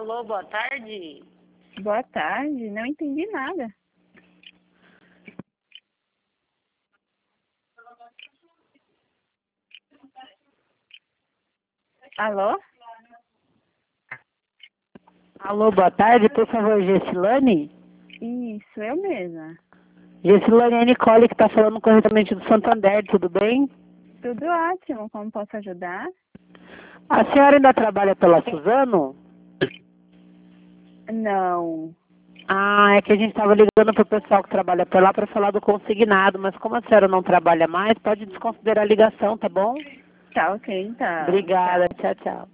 Alô, boa tarde. Boa tarde, não entendi nada. Alô? Alô, boa tarde, por favor, Gessilane? Isso, eu mesma. Gessilane, é a Nicole que está falando corretamente do Santander, tudo bem? Tudo ótimo, como posso ajudar? A senhora ainda trabalha pela Suzano? Não. Ah, é que a gente estava ligando para o pessoal que trabalha por lá para falar do consignado, mas como a senhora não trabalha mais, pode desconsiderar a ligação, tá bom? Tá ok, então. Obrigada, Tchau. tchau, tchau.